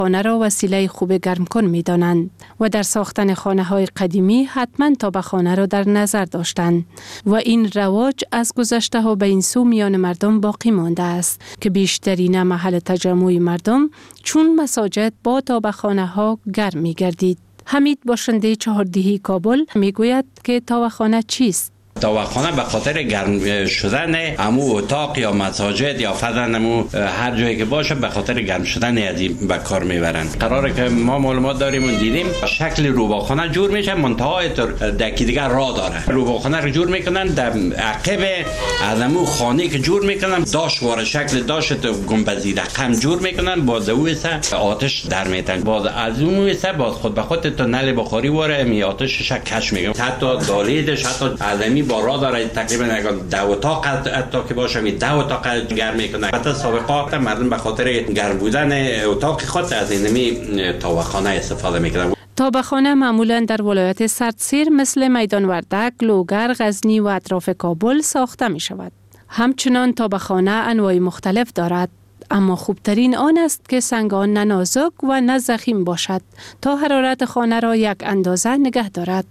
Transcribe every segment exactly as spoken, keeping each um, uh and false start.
خانه را وسیله خوب گرم کن می دانند و در ساختن خانه های قدیمی حتما تابخانه را در نظر داشتند و این رواج از گذشته ها به این سو میان مردم باقی مانده است که بیشترین محل تجمع مردم چون مساجد با تابخانه ها گرم می گردید. حمید باشنده چهاردهی کابل می گوید که تابخانه چیست؟ تابخانه به خاطر گرم شدن امو اتاق یا مساجد یا فضل امو هر جایی که باشه به خاطر گرم شدن ازی به کار میبرن. قراره که ما معلومات داریم و دیدیم شکل روباخانه جور میشه، منتهای دکی دیگر راه داره. روباخانه رو جور میکنن در عقب از امو خانه که جور میکنن داش واره شکل داشت گنبدی رقم جور میکنن، باز او سه آتش در میتن، باز از اون سه باز خود به خود تو نل بخاری واره می آتش شک کش میگم. حتی دالیدش حتی از بارا داره تقریبا اگر دو اتاق حتی که باشه می دو اتاق گرم میکنه. حتی سابقا مردم به خاطر گرم بودن اتاق خود از اینمی تابخانه استفاده میکنن. تابخانه معمولا در ولایت سردسیر مثل میدان وردک، لوگر، غزنی و اطراف کابل ساخته می شود. همچنان تابخانه انواع مختلف دارد، اما خوبترین آن است که سنگ آن نه نازک و نه ضخیم باشد تا حرارت خانه را یک اندازه نگه دارد.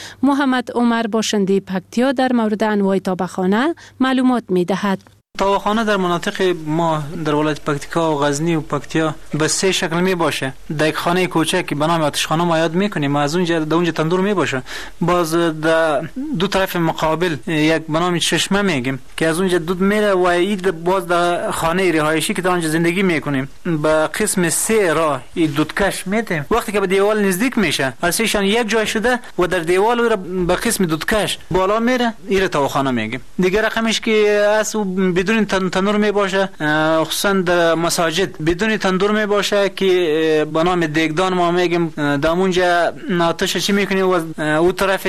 محمد عمر باشنده پکتیا در مورد انواع تابخانه معلومات می دهد. تابخانه در مناطق ما در ولایت پکتیکا و غزنی و پکتیا به سه شکل می باشه. در یک خانه کوچک که به نام آتشخانه ما یاد میکنیم، از اونجا در اونجا تندور می باشه. باز در دو طرف مقابل یک به نام چشمه میگیم که از اونجا دود میره و اید باز در خانه رهایشی که در اونجا زندگی میکنیم به قسم سه راه این دودکش میتیم. وقتی که به دیوال نزدیک میشه ازشان یک جای شده و در دیوال رو به قسم دودکش بالا میره، این تابخانه میگیم. دیگه رقمش که از بدون تندور می باشه، خصوصا در مساجد بدون تندور می باشه که به نام دیگدان ما میگیم. در اونجا آتش چی میکنی و اون طرف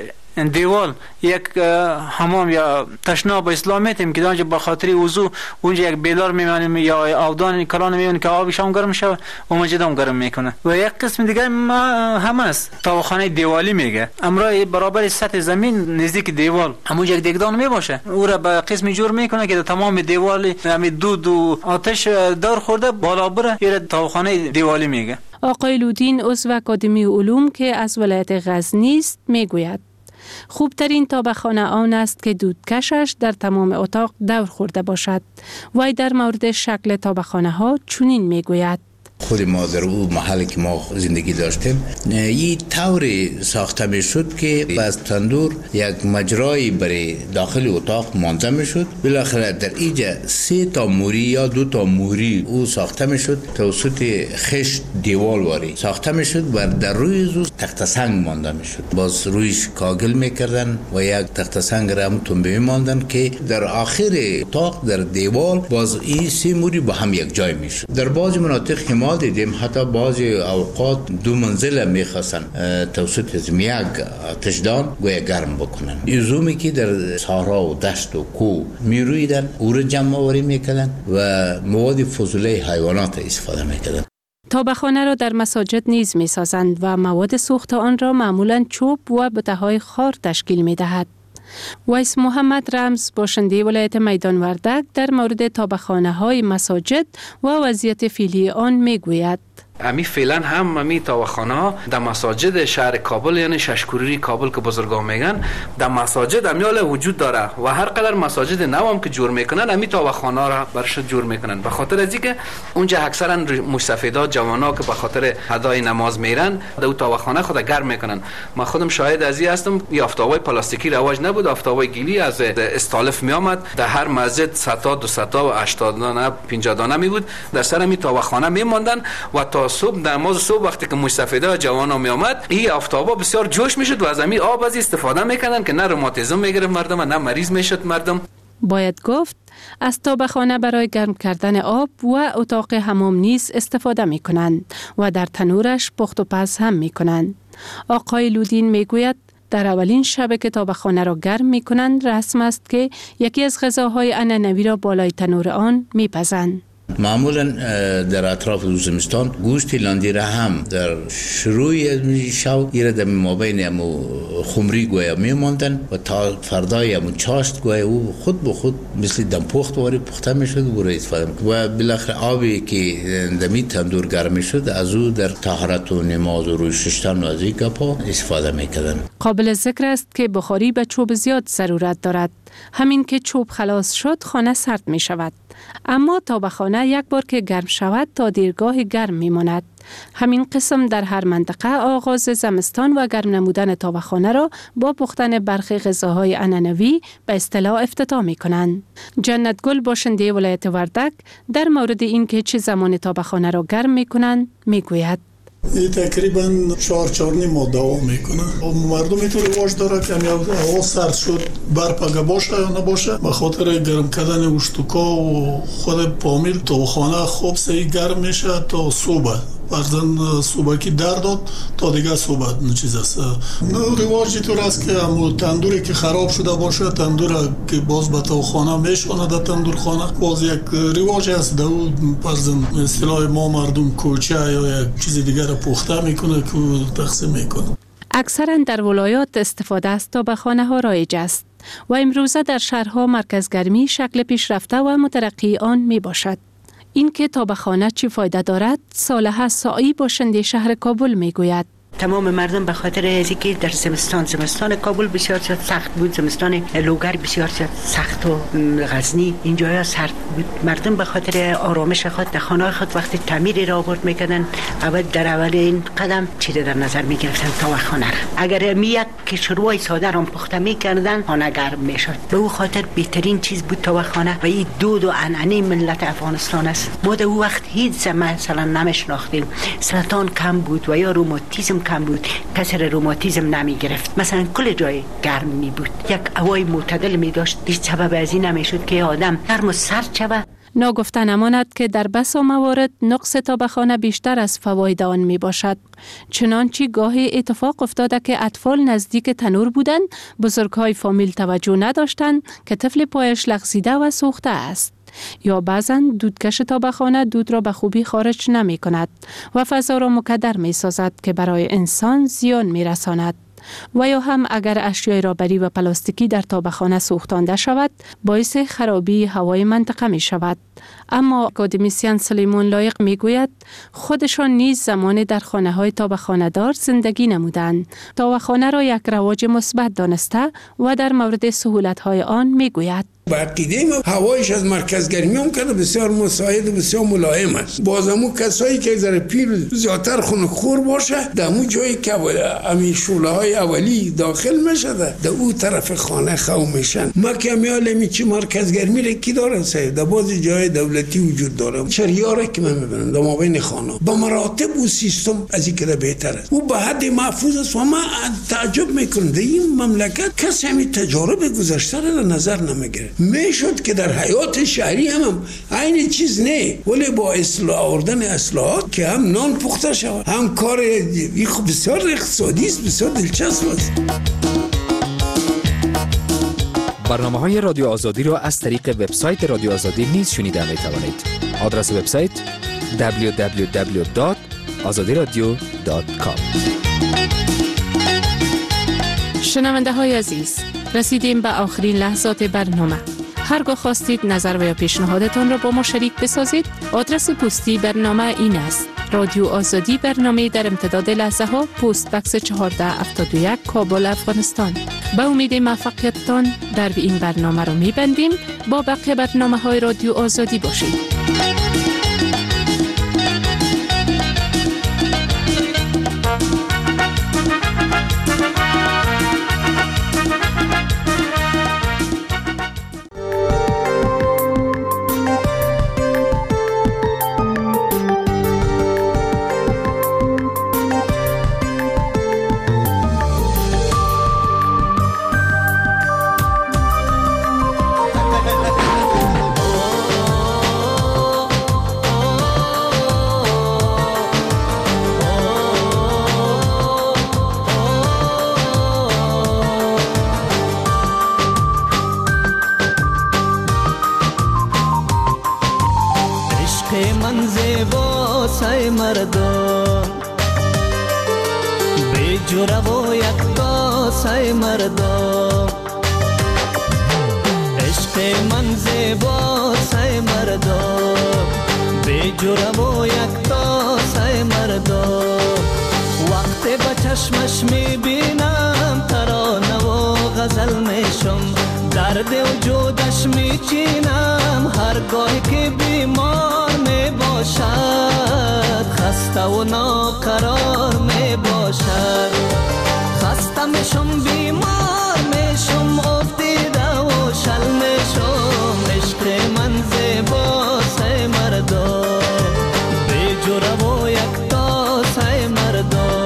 دیوال یک حمام یا تشناب اسلام میتیم که اونجا به خاطر وضو اونجا یک بیلار میمانیم یا آودان کلان میمونیم که آبش هم گرم شود و مسجد هم گرم میکنه. و یک قسم دیگه ما هم است تابخانه دیوالی میگه، امرای برابر سطح زمین نزدیک دیوال همونجا یک دیگدان میباشه، او را به قسم جور میکنه که تمام دیوال همین دود و آتش دور خورده بالا بره، این تابخانه دیوالی میگه. آقای لودین عضو اکادمی علوم که از ولایت غزنی است میگوید خوبترین تابخانه آن است که دودکشش در تمام اتاق دور خورده باشد. وی در مورد شکل تابخانه ها چنین میگوید: خود ما در اون محل که ما زندگی داشتیم این طوری ساخته می شد که از تندور یک مجرای برای داخل اتاق مانده می شد. بالاخره در اینجا سه تا موری یا دو تا موری او ساخته می شد توسط خشت دیوال واری ساخته می شد و در روی زو تخت سنگ مانده می شد. باز رویش کاغل می کردن و یک تخت سنگ را هم تنبه می ماندن که در آخر اتاق در دیوال باز این سه موری با هم یک جای می شد. در بعض مناطق که ما دیدیم حتی بعضی اوقات دو منزله میخواستن توسط از یک آتشدان گویا گرم بکنن. ایزومی که در صحرا و دشت و کوه میرویدن او را جمع آوری میکردن و مواد فضوله حیوانات استفاده میکردن. تابخانه را در مساجد نیز میسازند و مواد سوخت آن را معمولا چوب و بته‌های خار تشکیل میدهد. ویس محمد رمز باشنده ولایت میدان وردک در مورد تابخانه های مساجد و وضعیت فعلی آن می گوید: امی فعلا هم امی تابخانه ها در مساجد شهر کابل یعنی ششکوری کابل که بزرگان میگن در مساجد امیال وجود داره و هر قدر مساجد نو هم که جور میکنن امی تابخانه را برش جور میکنن. به خاطر از اینکه اونجا اکثرا مستفیدا جوانا که به خاطر ادای نماز میرن در اون تابخانه خود گرم میکنن. من خودم شاهد از این هستم. این آفتابای پلاستیکی رواج نبود، آفتابای گلی از استالف می آمد. در هر مسجد صد تا دویست تا و هشتاد دانه پنجاه دانه می بود در سر امی تابخانه میماندن و تا صبح نماز صبح وقتی که مستفیدا جوانا می آمد این آفتابا بسیار جوش میشد و از همین آب از استفاده میکردن که نه روماتیسم میگرفت مردم و نه مریض میشد مردم. باید گفت از تابخانه برای گرم کردن آب و اتاق حمام نیز استفاده می کنند و در تنورش پخت و پز هم می کنند. آقای لودین می گوید در اولین شب که تابخانه را گرم می کنند رسم است که یکی از غذاهای عنعنوی را بالای تنور آن می پزند. معمولا در اطراف زمستان گوشت لاندیره هم در شروع شو ایره در مابین امو خمری گویا میماندن و تا فردای امو چاشت گویا او خود به خود مثل دمپخت واری پخته میشد و برای استفاده میکرد و بالاخره آبی که دمی تندور گرم میشد از او در طهارت و نماز و روی ششتن و از این گپا استفاده میکردن. قابل ذکر است که بخاری به چوب زیاد ضرورت دارد. همین که چوب خلاص شد خانه سرد می شود. اما تابخانه یک بار که گرم شود تا دیرگاه گرم می ماند. همین قسم در هر منطقه آغاز زمستان و گرم نمودن تابخانه را با پختن برخی غذاهای عنعنوی به اصطلاح افتتاح می کنند. جنت گل باشنده ولایت وردک در مورد این که چه زمان تابخانه را گرم می کنند می گوید. این تقریبا چهار چهار نیم ماه دوام میکنه. مردم اینطور رواج داره که هوا سرد شد برف اگه باشه یا نباشه به خاطر گرم کردن اشتکا و خود پامیل تا خانه خوب سعی گرم میشه تا صبح. فرزن صبح که در داد تا دیگه صبح چیز است. رواج اینطور است که همون تندوری که خراب شده باشه تندور که باز به تو خانه میشونه در تندور خانه باز یک رواج است. در اون فرزن اصطلاح ما مردم کوچه یا یک چیز دیگر را پخته میکنه که تقسیم میکنه. اکثرا در ولایات استفاده از تابخانه ها رایج است و امروزه در شهرها مرکزگرمی شکل پیشرفته و مترقی آن می باشد. این که تابخانه چی فایده دارد صالحه سائی باشنده شهر کابل می گوید. تمام مردم به خاطر از اینکه در زمستان زمستان کابل بسیار سخت بود، زمستان لوگر بسیار سخت و غزنی اینجاها سرد بود. مردم به خاطر آرامش خود در خانه خود وقتی تعمیر را آورد میکردن اول در اول این قدم چی در نظر میگرفتن تابخانه را. اگر می یک که شروع ساده را پخته میکردن خانه گرم میشد. به او خاطر بهترین چیز بود تابخانه و این دود و عنعنه ملت افغانستان است. ما در او وقت هیچ مثلا نمیشناختیم. سرطان کم بود و یا روماتیسم کم بود، کسر روماتیسم نمی گرفت. مثلا کل جای گرم می بود، یک هوای معتدل می داشت. هیچ سبب از این نمی شد که آدم گرم و سرد شود. ناگفته نماند که در بسا موارد نقص تابخانه بیشتر از فواید آن می باشد. چنانچه گاهی اتفاق افتاده که اطفال نزدیک تنور بودند، بزرگهای فامیل توجه نداشتند که طفل پایش لغزیده و سوخته است. یا بعضا دودکش تابخانه دود را به خوبی خارج نمی کند و فضا را مکدر می سازد که برای انسان زیان می رساند. و یا هم اگر اشیای رابری و پلاستیکی در تابخانه سوختانده شود باعث خرابی هوای منطقه می شود. اما اکادمیسین سلیمان لایق می گوید خودشان نیز زمان در خانه های تابخانه دار زندگی نمودند. تابخانه را یک رواج مثبت دانسته و در مورد سهولت های آن می گوید. با عقیده ما هوایش از مرکز گرمی هم کنه بسیار مساعد و بسیار ملایم است. بازمو کسایی که در پیر زیادتر خنک‌خور باشه در اون جایی که امی شعله های اولی داخل میشه در اون طرف خانه خو میشن. ما که میال میچی مرکز گرمی را کی دارن صاحب در بعضی جای دولتی وجود داره. شریاره که من میبینم در مابین خانه با مراتب و سیستم از این که بهتر است. او به حد محفوظ است و ما تعجب میکنم در این مملکت کسی همین تجارب گذشته را نظر نمیگیره. میشد که در حیات شهری هم, هم این چیز نه، ولی با اصلاح آوردن اصلاحات که هم نان پخته شود هم کار بسیار اقتصادی است، بسیار دلچسب است. برنامه های رادیو آزادی را از طریق وبسایت رادیو آزادی نیز شنیده می توانید. آدرس وبسایت دبلیو دبلیو دبلیو دات آزادی رادیو دات کام. شنونده های عزیز، رسیدیم به آخرین لحظات برنامه. هرگاه خواستید نظر و یا پیشنهادتان را با ما شریک بسازید، آدرس پستی برنامه این است: رادیو آزادی، برنامه در امتداد لحظه ها، پست بکس چهارده هفتاد و یک، کابل، افغانستان. به امید موفقیتتان در این برنامه را می‌بندیم. با بقیه برنامه های رادیو آزادی باشید. جوره و یک کاسه مردم عشق من زیباسه مردم بی جوره و یک کاسه مردم وقتی به چشمش میبینم ترانه و غزل میشم درد وجودش میچینم هرگاهی که بیمار میباشد خسته و ناقرار میباشد خسته میشم بیمار میشم افتیده و شل میشم عشق من زیباسه مردم بی جوره و یک تاسه مردم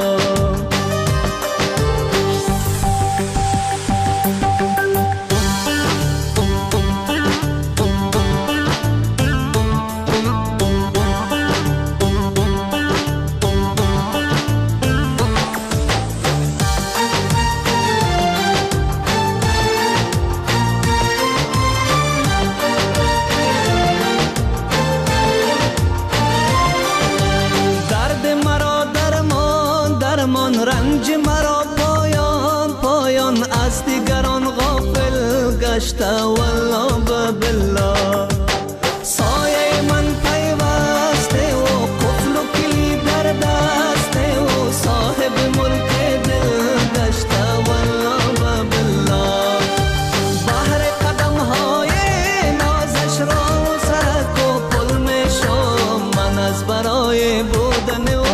رنج مرا پایان پایان از دیگران غافل گشته والله بالله سایه من پیوسته و قفل و کلید در دسته و صاحب ملک دل گشته والله بالله بحر قدم های نازش را سرک و پل می شم من از برای بودن